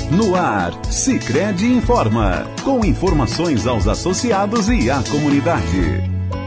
No ar, Sicredi Informa, com informações aos associados e à comunidade.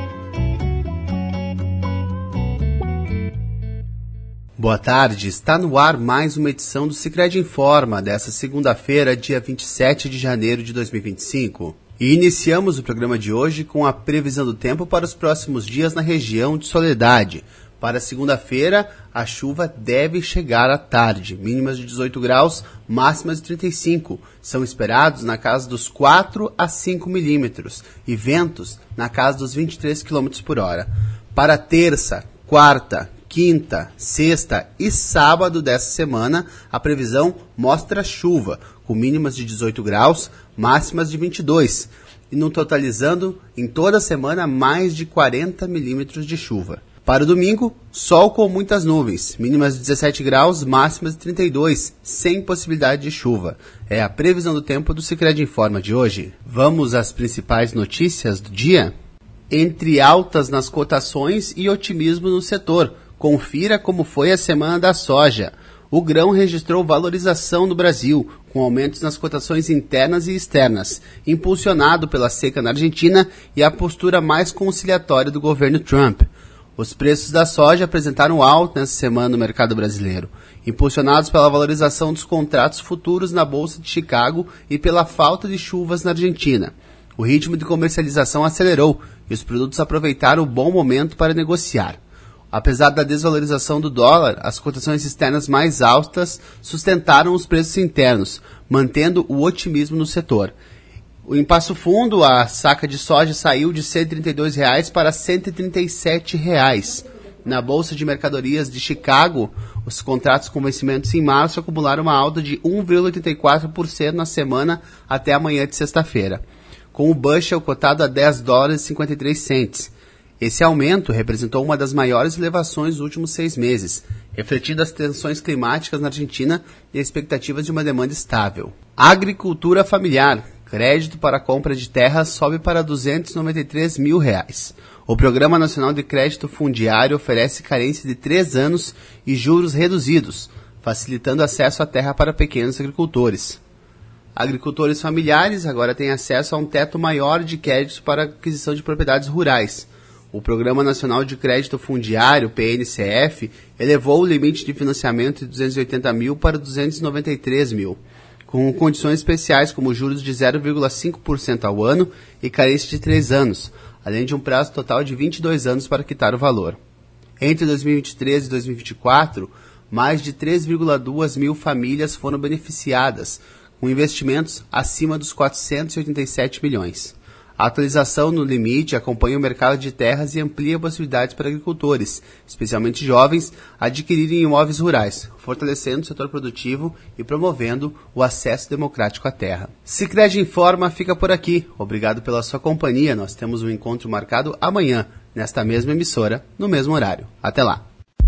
Boa tarde, está no ar mais uma edição do Sicredi Informa, desta segunda-feira, dia 27 de janeiro de 2025. E iniciamos o programa de hoje com a previsão do tempo para os próximos dias na região de Soledade. Para segunda-feira, a chuva deve chegar à tarde, mínimas de 18 graus, máximas de 35. São esperados na casa dos 4 a 5 milímetros e ventos na casa dos 23 km por hora. Para terça, quarta, quinta, sexta e sábado dessa semana, a previsão mostra chuva, com mínimas de 18 graus, máximas de 22, e no totalizando em toda a semana mais de 40 milímetros de chuva. Para o domingo, sol com muitas nuvens, mínimas de 17 graus, máximas de 32, sem possibilidade de chuva. É a previsão do tempo do Sicredi Informa de hoje. Vamos às principais notícias do dia? Entre altas nas cotações e otimismo no setor, confira como foi a semana da soja. O grão registrou valorização no Brasil, com aumentos nas cotações internas e externas, impulsionado pela seca na Argentina e a postura mais conciliatória do governo Trump. Os preços da soja apresentaram alta nessa semana no mercado brasileiro, impulsionados pela valorização dos contratos futuros na Bolsa de Chicago e pela falta de chuvas na Argentina. O ritmo de comercialização acelerou e os produtos aproveitaram o bom momento para negociar. Apesar da desvalorização do dólar, as cotações externas mais altas sustentaram os preços internos, mantendo o otimismo no setor. Em Passo Fundo, a saca de soja saiu de R$ 132 para R$ 137. Na Bolsa de Mercadorias de Chicago, os contratos com vencimentos em março acumularam uma alta de 1,84% na semana até amanhã de sexta-feira, com o bushel cotado a $10,53. Esse aumento representou uma das maiores elevações dos últimos 6 meses, refletindo as tensões climáticas na Argentina e expectativas de uma demanda estável. Agricultura familiar. Crédito para a compra de terras sobe para R$ 293 mil. O Programa Nacional de Crédito Fundiário oferece carência de 3 anos e juros reduzidos, facilitando acesso à terra para pequenos agricultores. Agricultores familiares agora têm acesso a um teto maior de créditos para aquisição de propriedades rurais. O Programa Nacional de Crédito Fundiário, PNCF, elevou o limite de financiamento de 280 mil para 293 mil. Com condições especiais como juros de 0,5% ao ano e carência de 3 anos, além de um prazo total de 22 anos para quitar o valor. Entre 2023 e 2024, mais de 3,2 mil famílias foram beneficiadas, com investimentos acima dos 487 milhões. A atualização no limite acompanha o mercado de terras e amplia possibilidades para agricultores, especialmente jovens, adquirirem imóveis rurais, fortalecendo o setor produtivo e promovendo o acesso democrático à terra. Sicredi Informa fica por aqui. Obrigado pela sua companhia. Nós temos um encontro marcado amanhã, nesta mesma emissora, no mesmo horário. Até lá.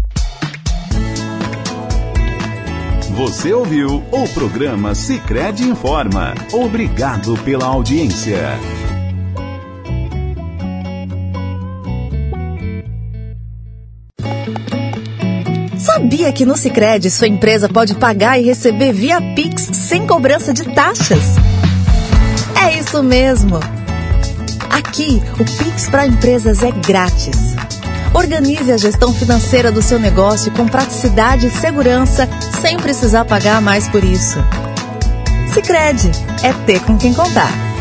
Você ouviu o programa Sicredi Informa. Obrigado pela audiência. Sabia que no Sicredi sua empresa pode pagar e receber via Pix sem cobrança de taxas? É isso mesmo! Aqui, o Pix para empresas é grátis. Organize a gestão financeira do seu negócio com praticidade e segurança, sem precisar pagar mais por isso. Sicredi é ter com quem contar.